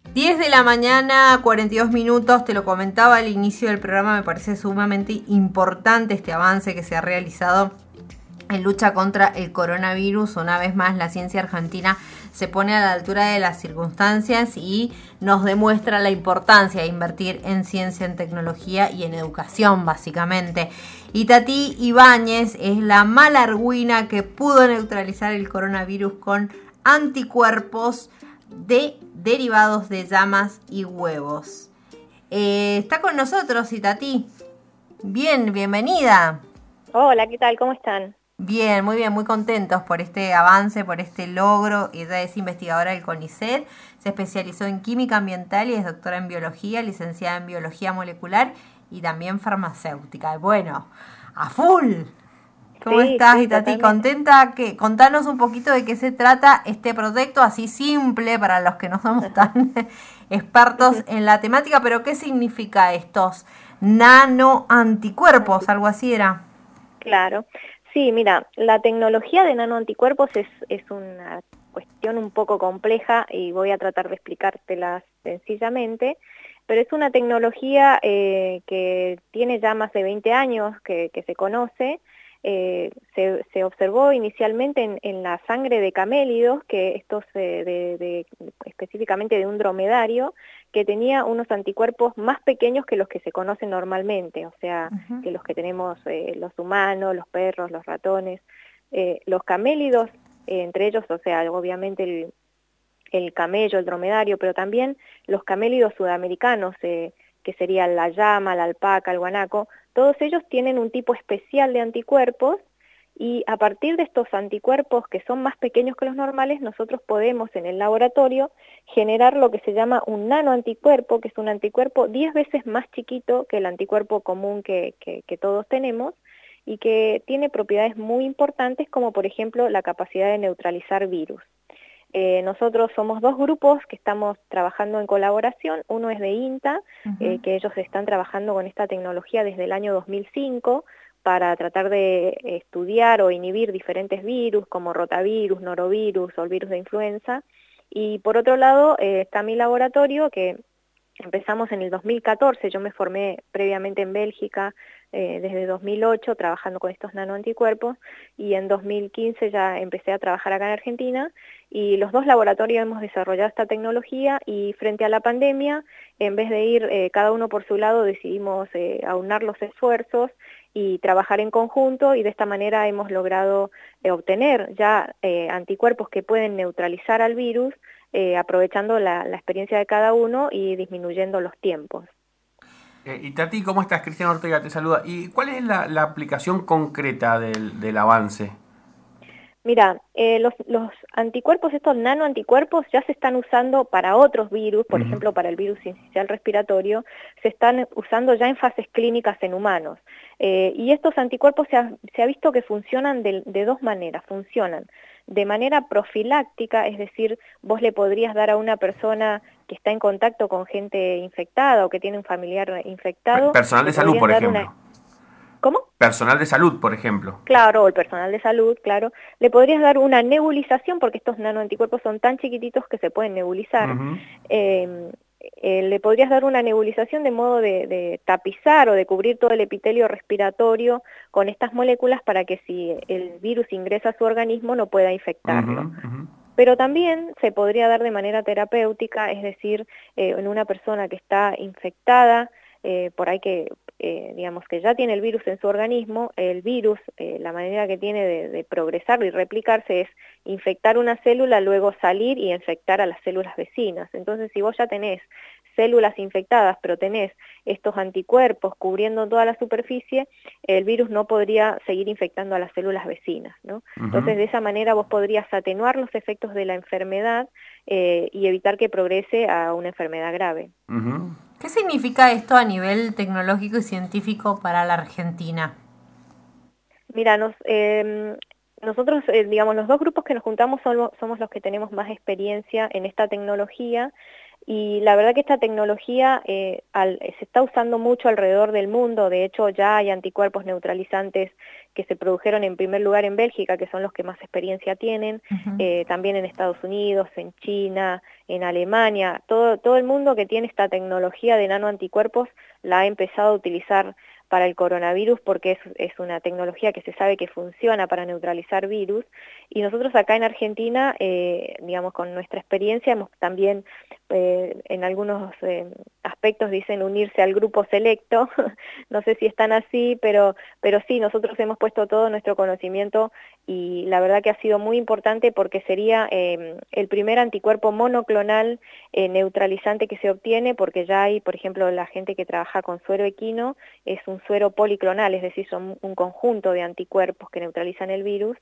10 de la mañana, 42 minutos, te lo comentaba al inicio del programa, me parece sumamente importante este avance que se ha realizado en lucha contra el coronavirus. Una vez más, la ciencia argentina se pone a la altura de las circunstancias y nos demuestra la importancia de invertir en ciencia, en tecnología y en educación, básicamente. Itatí Ibáñez es la malargüina que pudo neutralizar el coronavirus con anticuerpos derivados de llamas y huevos. Está con nosotros Itatí. Bien, bienvenida. Hola, ¿qué tal? ¿Cómo están? Bien, muy contentos por este avance, por este logro. Ella es investigadora del CONICET, se especializó en química ambiental y es doctora en biología, licenciada en biología molecular y también farmacéutica. Bueno, a full. ¿Cómo Sí, estás, sí, Itatí? totalmente. ¿Contenta? Contanos un poquito de qué se trata este proyecto, así simple para los que no somos tan expertos en la temática, pero ¿qué significa estos nanoanticuerpos? Algo así era. Claro. Sí, mira, la tecnología de nanoanticuerpos es una cuestión un poco compleja y voy a tratar de explicártela sencillamente, pero es una tecnología que tiene ya más de 20 años que se conoce. Se observó inicialmente en la sangre de camélidos, que estos específicamente de un dromedario, que tenía unos anticuerpos más pequeños que los que se conocen normalmente, o sea, Uh-huh. que los que tenemos los humanos, los perros, los ratones. Los camélidos, entre ellos, o sea, obviamente el camello, el dromedario, pero también los camélidos sudamericanos, que serían la llama, la alpaca, el guanaco, todos ellos tienen un tipo especial de anticuerpos y a partir de estos anticuerpos que son más pequeños que los normales, nosotros podemos en el laboratorio generar lo que se llama un nanoanticuerpo, que es un anticuerpo 10 veces más chiquito que el anticuerpo común que todos tenemos y que tiene propiedades muy importantes como por ejemplo la capacidad de neutralizar virus. Nosotros somos dos grupos que estamos trabajando en colaboración. Uno es de INTA, Uh-huh. que ellos están trabajando con esta tecnología desde el año 2005 para tratar de estudiar o inhibir diferentes virus como rotavirus, norovirus o el virus de influenza. Y por otro lado está mi laboratorio que empezamos en el 2014, yo me formé previamente en Bélgica desde 2008 trabajando con estos nanoanticuerpos y en 2015 ya empecé a trabajar acá en Argentina y los dos laboratorios hemos desarrollado esta tecnología y frente a la pandemia, en vez de ir cada uno por su lado, decidimos aunar los esfuerzos y trabajar en conjunto y de esta manera hemos logrado obtener ya anticuerpos que pueden neutralizar al virus aprovechando la experiencia de cada uno y disminuyendo los tiempos. Y Tati, ¿cómo estás? Cristian Ortega te saluda. ¿Y cuál es la aplicación concreta del avance? Mira, los anticuerpos, estos nanoanticuerpos, ya se están usando para otros virus, por Uh-huh. ejemplo, para el virus sincicial respiratorio, se están usando ya en fases clínicas en humanos. Y estos anticuerpos se ha visto que funcionan de dos maneras. Funcionan de manera profiláctica, es decir, vos le podrías dar a una persona que está en contacto con gente infectada o que tiene un familiar infectado, Personal le de salud, podrías por dar una... ejemplo. ¿Cómo? Personal de salud, por ejemplo. Claro, o el personal de salud, claro, le podrías dar una nebulización porque estos nanoanticuerpos son tan chiquititos que se pueden nebulizar. Uh-huh. Eh, Le podrías dar una nebulización de modo de tapizar o de cubrir todo el epitelio respiratorio con estas moléculas para que si el virus ingresa a su organismo no pueda Uh-huh. infectarlo. Uh-huh. Pero también se podría dar de manera terapéutica, es decir, en una persona que está infectada, por ahí que, digamos, que ya tiene el virus en su organismo, el virus, la manera que tiene de progresar y replicarse es infectar una célula, luego salir y infectar a las células vecinas. Entonces, si vos ya tenés células infectadas, pero tenés estos anticuerpos cubriendo toda la superficie, el virus no podría seguir infectando a las células vecinas, ¿no? Uh-huh. Entonces, de esa manera vos podrías atenuar los efectos de la enfermedad y evitar que progrese a una enfermedad grave. Uh-huh. ¿Qué significa esto a nivel tecnológico y científico para la Argentina? Mira, nosotros, digamos, los dos grupos que nos juntamos somos los que tenemos más experiencia en esta tecnología. Y la verdad que esta tecnología se está usando mucho alrededor del mundo. De hecho, ya hay anticuerpos neutralizantes que se produjeron en primer lugar en Bélgica, que son los que más experiencia tienen, también en Estados Unidos, en China, en Alemania. Todo el mundo que tiene esta tecnología de nanoanticuerpos la ha empezado a utilizar para el coronavirus porque es una tecnología que se sabe que funciona para neutralizar virus, y nosotros acá en Argentina, digamos, con nuestra experiencia hemos también en algunos aspectos dicen unirse al grupo selecto, no sé si están así, pero sí, nosotros hemos puesto todo nuestro conocimiento y la verdad que ha sido muy importante porque sería el primer anticuerpo monoclonal neutralizante que se obtiene, porque ya hay, por ejemplo, la gente que trabaja con suero equino, es un suero policlonal, es decir, son un conjunto de anticuerpos que neutralizan el virus,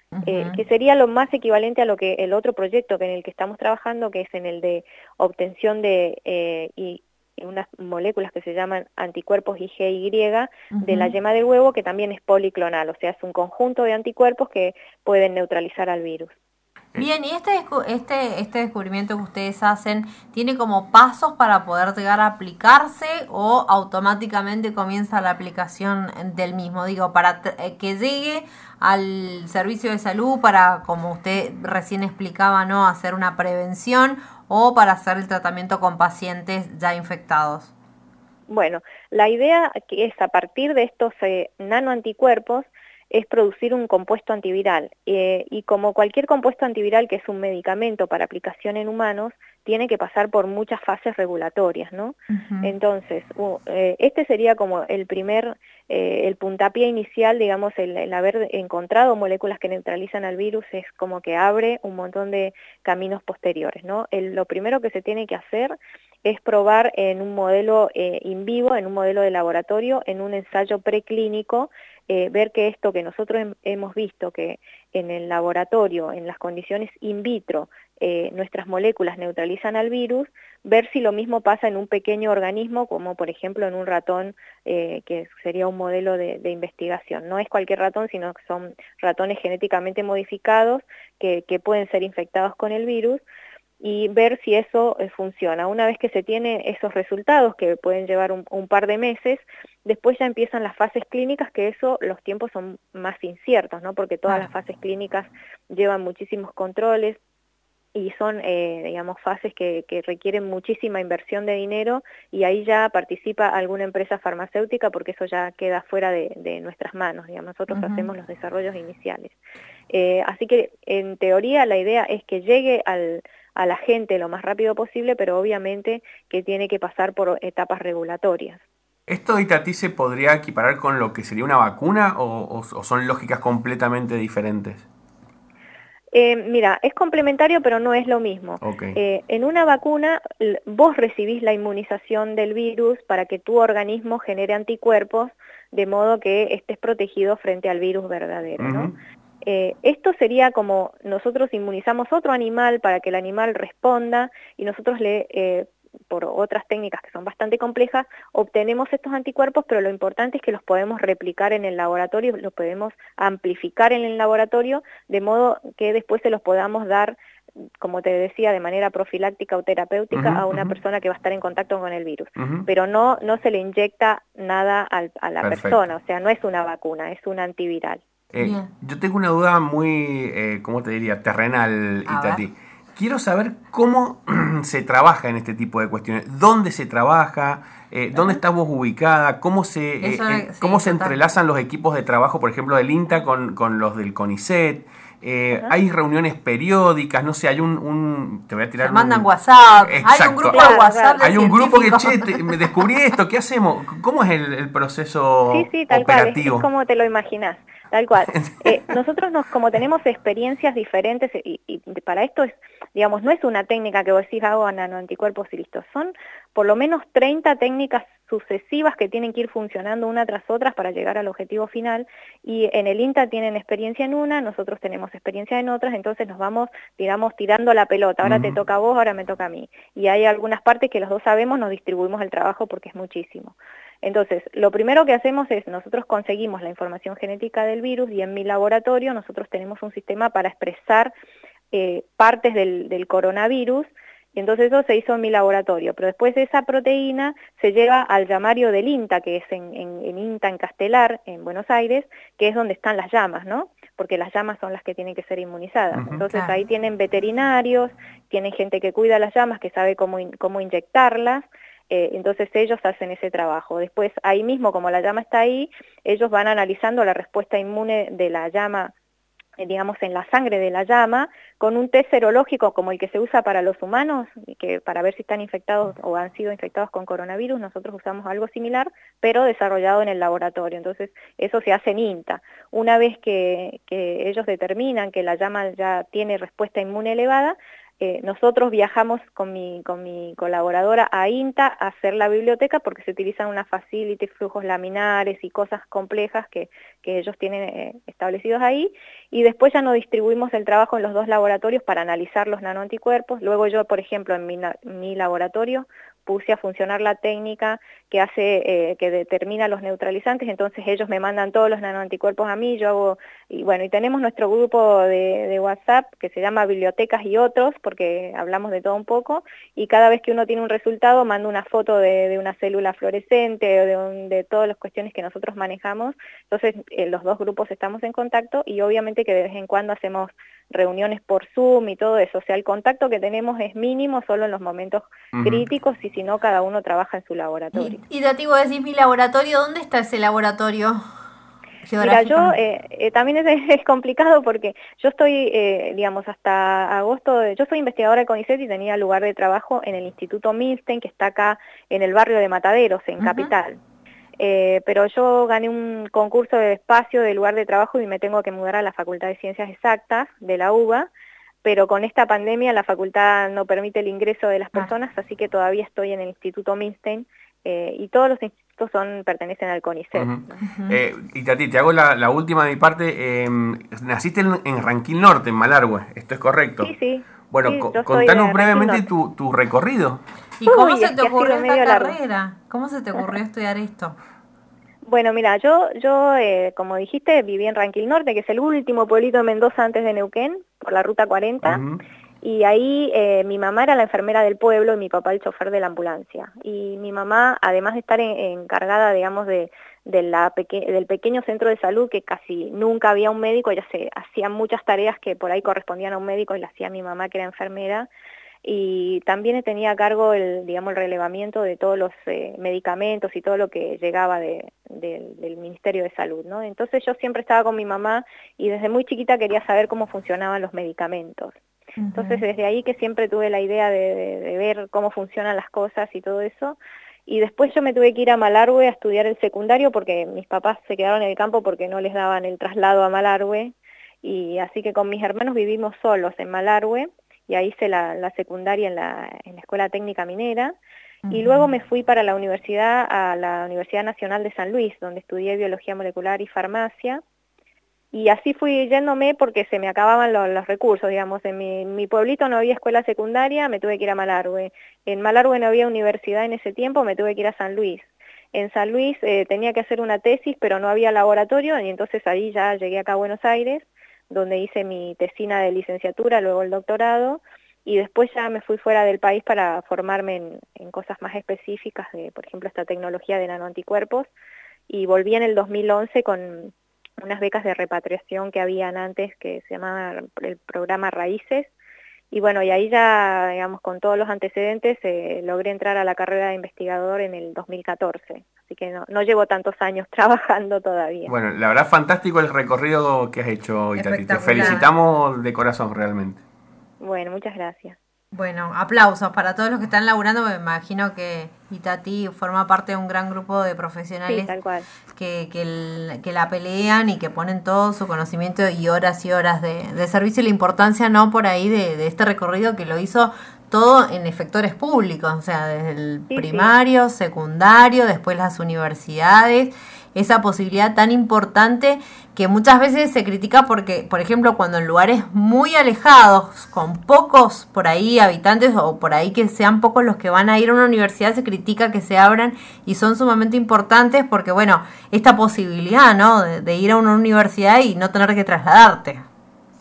que sería lo más equivalente a lo que el otro proyecto en el que estamos trabajando, que es en el de obtención de unas moléculas que se llaman anticuerpos IgY de la yema del huevo, que también es policlonal, o sea, es un conjunto de anticuerpos que pueden neutralizar al virus. Bien, y este descubrimiento que ustedes hacen, ¿tiene como pasos para poder llegar a aplicarse o automáticamente comienza la aplicación del mismo? Digo, para que llegue al servicio de salud para, como usted recién explicaba, ¿no?, hacer una prevención o para hacer el tratamiento con pacientes ya infectados. Bueno, la idea que es a partir de estos nanoanticuerpos es producir un compuesto antiviral, y como cualquier compuesto antiviral que es un medicamento para aplicación en humanos, tiene que pasar por muchas fases regulatorias, ¿no? Entonces, este sería como el primer, el puntapié inicial, digamos, el haber encontrado moléculas que neutralizan al virus es como que abre un montón de caminos posteriores, ¿no? Lo primero que se tiene que hacer es probar en un modelo in vivo, en un modelo de laboratorio, en un ensayo preclínico, ver que esto que nosotros hemos visto, que en el laboratorio, en las condiciones in vitro, nuestras moléculas neutralizan al virus, ver si lo mismo pasa en un pequeño organismo, como por ejemplo en un ratón, que sería un modelo de investigación. No es cualquier ratón, sino que son ratones genéticamente modificados que pueden ser infectados con el virus, y ver si eso funciona. Una vez que se tienen esos resultados, que pueden llevar un par de meses, después ya empiezan las fases clínicas, que eso los tiempos son más inciertos, ¿no? Porque todas las fases clínicas llevan muchísimos controles y son, digamos, fases que requieren muchísima inversión de dinero, y ahí ya participa alguna empresa farmacéutica porque eso ya queda fuera de nuestras manos, digamos, nosotros hacemos los desarrollos iniciales. Así que en teoría la idea es que llegue a la gente lo más rápido posible, pero obviamente que tiene que pasar por etapas regulatorias. ¿Esto, Itatí, se podría equiparar con lo que sería una vacuna o son lógicas completamente diferentes? Mira, es complementario, pero no es lo mismo. Okay. En una vacuna, vos recibís la inmunización del virus para que tu organismo genere anticuerpos, de modo que estés protegido frente al virus verdadero, ¿no? Esto sería como nosotros inmunizamos otro animal para que el animal responda, y nosotros por otras técnicas que son bastante complejas, obtenemos estos anticuerpos, pero lo importante es que los podemos replicar en el laboratorio, los podemos amplificar en el laboratorio, de modo que después se los podamos dar, como te decía, de manera profiláctica o terapéutica a una persona que va a estar en contacto con el virus. Pero no se le inyecta nada a la persona, o sea, no es una vacuna, es un antiviral. Yo tengo una duda muy, ¿cómo te diría?, terrenal, Itatí. Quiero saber cómo se trabaja en este tipo de cuestiones. ¿Dónde se trabaja? ¿Dónde estás vos ubicada? ¿Cómo se entrelazan los equipos de trabajo, por ejemplo, del INTA con los del CONICET? Hay reuniones periódicas, no sé, hay te voy a tirar. Se mandan WhatsApp. Exacto. Hay un grupo de WhatsApp. Hay un grupo que, me descubrí esto, ¿qué hacemos? ¿Cómo es el proceso tal operativo? Cual, es como te lo imaginás. Tal cual. Nosotros como tenemos experiencias diferentes, y para esto digamos, no es una técnica que vos decís hago nanoanticuerpos y listo. Son por lo menos 30 técnicas sucesivas que tienen que ir funcionando una tras otra para llegar al objetivo final, y en el INTA tienen experiencia en una, nosotros tenemos experiencia en otras, entonces nos vamos, digamos, tirando la pelota. Ahora te toca a vos, ahora me toca a mí. Y hay algunas partes que los dos sabemos, nos distribuimos el trabajo porque es muchísimo. Entonces, lo primero que hacemos es, nosotros conseguimos la información genética del virus, y en mi laboratorio nosotros tenemos un sistema para expresar partes del coronavirus, Y entonces eso se hizo en mi laboratorio, pero después esa proteína se lleva al llamario del INTA, que es en INTA, en Castelar, en Buenos Aires, que es donde están las llamas, ¿no? Porque las llamas son las que tienen que ser inmunizadas. Entonces claro, ahí tienen veterinarios, tienen gente que cuida las llamas, que sabe cómo inyectarlas, entonces ellos hacen ese trabajo. Después ahí mismo, como la llama está ahí, ellos van analizando la respuesta inmune de la llama, digamos, en la sangre de la llama, con un test serológico como el que se usa para los humanos, que para ver si están infectados o han sido infectados con coronavirus. Nosotros usamos algo similar, pero desarrollado en el laboratorio. Entonces, eso se hace en INTA. Una vez que ellos determinan que la llama ya tiene respuesta inmune elevada, nosotros viajamos con mi colaboradora a INTA a hacer la biblioteca, porque se utilizan unas facilities, flujos laminares y cosas complejas que ellos tienen establecidos ahí, y después ya nos distribuimos el trabajo en los dos laboratorios para analizar los nanoanticuerpos. Luego yo, por ejemplo, en mi laboratorio puse a funcionar la técnica que hace, que determina los neutralizantes. Entonces ellos me mandan todos los nanoanticuerpos a mí, yo hago, y bueno, y tenemos nuestro grupo de WhatsApp que se llama Bibliotecas y Otros, porque hablamos de todo un poco, y cada vez que uno tiene un resultado manda una foto de una célula fluorescente o de todas las cuestiones que nosotros manejamos. Entonces los dos grupos estamos en contacto, y obviamente que de vez en cuando hacemos reuniones por Zoom y todo eso. O sea, el contacto que tenemos es mínimo, solo en los momentos críticos, y si no, cada uno trabaja en su laboratorio. Y Tati, vos decís mi laboratorio, ¿dónde está ese laboratorio? Mira, yo también es complicado, porque yo estoy, digamos, hasta agosto, yo soy investigadora de CONICET y tenía lugar de trabajo en el Instituto Milstein, que está acá en el barrio de Mataderos, en Capital. Pero yo gané un concurso de espacio de lugar de trabajo y me tengo que mudar a la Facultad de Ciencias Exactas de la UBA, pero con esta pandemia la facultad no permite el ingreso de las personas, así que todavía estoy en el Instituto Milstein, y todos los institutos pertenecen al CONICET. ¿No? Y Tati, te hago la última de mi parte. Naciste en Ranquil Norte, en Malargüe, ¿esto es correcto? Sí, sí. Bueno, sí, contanos brevemente tu recorrido. ¿Y cómo se te ocurrió esta carrera? ¿Cómo se te ocurrió estudiar esto? Bueno, mira, yo como dijiste, viví en Ranquil Norte, que es el último pueblito de Mendoza antes de Neuquén, por la ruta 40, y ahí mi mamá era la enfermera del pueblo y mi papá el chofer de la ambulancia. Y mi mamá, además de estar encargada, digamos, del pequeño centro de salud, que casi nunca había un médico, ella se hacía muchas tareas que por ahí correspondían a un médico y las hacía mi mamá, que era enfermera, y también tenía a cargo el relevamiento de todos los medicamentos y todo lo que llegaba del Ministerio de Salud, ¿no? Entonces yo siempre estaba con mi mamá y desde muy chiquita quería saber cómo funcionaban los medicamentos. Entonces desde ahí que siempre tuve la idea de ver cómo funcionan las cosas y todo eso. Y después yo me tuve que ir a Malargüe a estudiar el secundario, porque mis papás se quedaron en el campo porque no les daban el traslado a Malargüe, y así que con mis hermanos vivimos solos en Malargüe, y ahí hice la secundaria en la Escuela Técnica Minera, y luego me fui para la universidad, a la Universidad Nacional de San Luis, donde estudié Biología Molecular y Farmacia, y así fui yéndome porque se me acababan los recursos, digamos. En mi pueblito no había escuela secundaria, me tuve que ir a Malargüe. En Malargüe no había universidad en ese tiempo, me tuve que ir a San Luis. En San Luis tenía que hacer una tesis, pero no había laboratorio, y entonces ahí ya llegué acá a Buenos Aires, donde hice mi tesina de licenciatura, luego el doctorado, y después ya me fui fuera del país para formarme en cosas más específicas, por ejemplo, esta tecnología de nanoanticuerpos, y volví en el 2011 con unas becas de repatriación que habían antes, que se llamaba el programa Raíces, y bueno, y ahí ya, digamos, con todos los antecedentes, logré entrar a la carrera de investigador en el 2014, así que no llevo tantos años trabajando todavía. Bueno, la verdad, fantástico el recorrido que has hecho, Itatí. Te felicitamos de corazón, realmente. Bueno, muchas gracias. Bueno, aplausos para todos los que están laburando, me imagino que Itatí forma parte de un gran grupo de profesionales, sí, tal cual, que la pelean y que ponen todo su conocimiento y horas de servicio, y la importancia, ¿no?, por ahí de este recorrido que lo hizo todo en efectores públicos, o sea, desde el primario, secundario, después las universidades, esa posibilidad tan importante que muchas veces se critica porque, por ejemplo, cuando en lugares muy alejados, con pocos por ahí habitantes, o por ahí que sean pocos los que van a ir a una universidad, se critica que se abran, y son sumamente importantes porque, bueno, esta posibilidad, ¿no?, de ir a una universidad y no tener que trasladarte.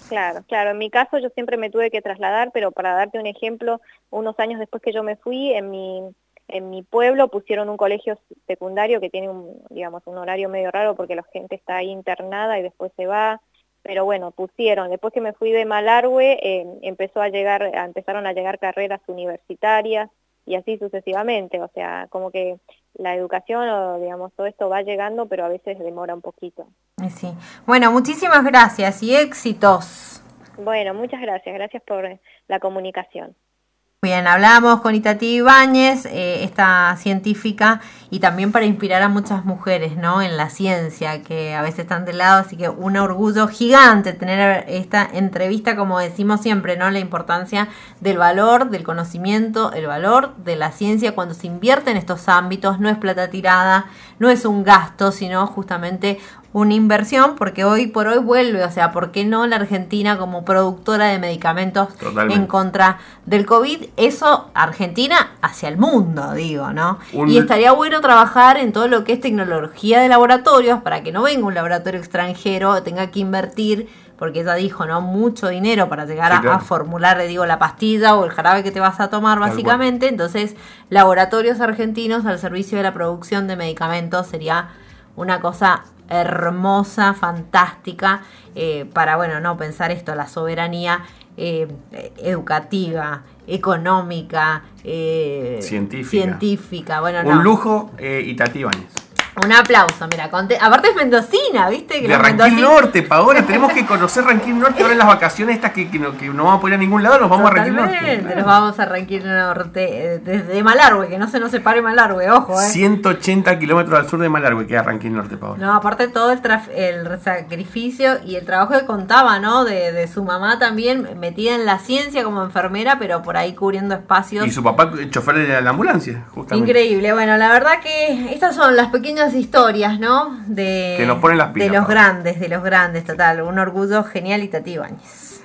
Claro, en mi caso yo siempre me tuve que trasladar, pero para darte un ejemplo, unos años después que yo me fui, en mi pueblo pusieron un colegio secundario que tiene un horario medio raro porque la gente está ahí internada y después se va, pero bueno, pusieron. Después que me fui de Malargüe, empezaron a llegar carreras universitarias y así sucesivamente, o sea, como que la educación o todo esto va llegando, pero a veces demora un poquito. Sí. Bueno, muchísimas gracias y éxitos. Bueno, muchas gracias por la comunicación. Bien, hablamos con Itatí Ibáñez, esta científica, y también para inspirar a muchas mujeres, ¿no? En la ciencia, que a veces están de lado, así que un orgullo gigante tener esta entrevista, como decimos siempre, ¿no? La importancia del valor, del conocimiento, el valor de la ciencia cuando se invierte en estos ámbitos, no es plata tirada, no es un gasto, sino justamente una inversión, porque hoy por hoy vuelve, o sea, ¿por qué no la Argentina como productora de medicamentos en contra del COVID? Eso, Argentina hacia el mundo, digo, ¿no? Y estaría bueno trabajar en todo lo que es tecnología de laboratorios para que no venga un laboratorio extranjero, tenga que invertir, porque ella dijo, ¿no? Mucho dinero para llegar a formular, la pastilla o el jarabe que te vas a tomar, básicamente. Entonces, laboratorios argentinos al servicio de la producción de medicamentos sería una cosa hermosa, fantástica, para, pensar esto, la soberanía educativa, económica, científica. Un lujo, Itatí Ibáñez. Un aplauso, mira, aparte es mendocina, ¿viste? Que de Ranquín Norte, Paola, tenemos que conocer Ranquín Norte ahora en las vacaciones estas que no vamos a poder ir a ningún lado, nos vamos a Ranquín Norte. Claro. Nos vamos a Ranquín Norte, desde Malargüe, que no se nos separe Malargüe, ojo. 180 kilómetros al sur de Malargüe queda Ranquín Norte, Paola. No, aparte todo el sacrificio y el trabajo que contaba, ¿no? De su mamá también, metida en la ciencia como enfermera, pero por ahí cubriendo espacios. Y su papá, chofer de la ambulancia, justamente. Increíble, bueno, la verdad que estas son las pequeñas historias, ¿no? Que nos ponen las pilas. De los grandes, total. Un orgullo genial, Itatí Ibáñez.